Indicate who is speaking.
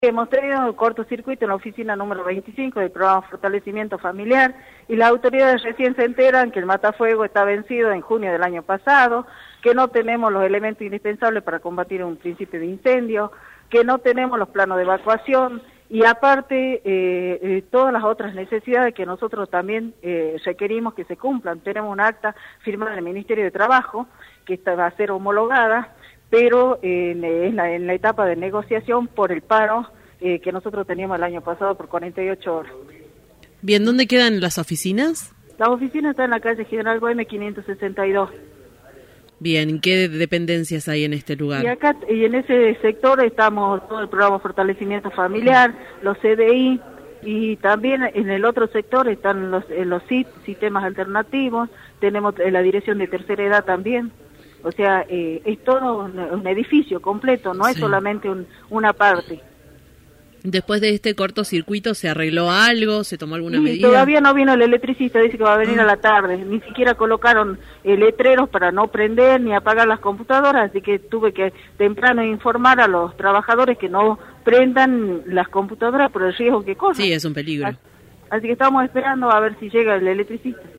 Speaker 1: Hemos tenido cortocircuito en la oficina número 25 del programa Fortalecimiento Familiar y las autoridades recién se enteran que el matafuego está vencido en junio del año pasado, que no tenemos los elementos indispensables para combatir un principio de incendio, que no tenemos los planos de evacuación y aparte todas las otras necesidades que nosotros también requerimos que se cumplan. Tenemos un acta firmada en el Ministerio de Trabajo que esta va a ser homologada, pero en la etapa de negociación por el paro que nosotros teníamos el año pasado por 48 horas.
Speaker 2: Bien, ¿dónde quedan las oficinas?
Speaker 1: Las oficinas están en la calle General Güemes 562.
Speaker 2: Bien, ¿qué dependencias hay en este lugar?
Speaker 1: Y en ese sector estamos todo el programa Fortalecimiento Familiar, los CDI, y también en el otro sector están los SIT, sistemas alternativos, tenemos la dirección de tercera edad también. O sea, es todo un edificio completo, no es solamente una parte.
Speaker 2: Después de este cortocircuito, ¿se arregló algo? ¿Se tomó alguna medida?
Speaker 1: Todavía no vino el electricista, dice que va a venir a la tarde. Ni siquiera colocaron letreros para no prender ni apagar las computadoras, así que tuve que temprano informar a los trabajadores que no prendan las computadoras por el riesgo que corren.
Speaker 2: Sí, es un peligro.
Speaker 1: Así que estamos esperando a ver si llega el electricista.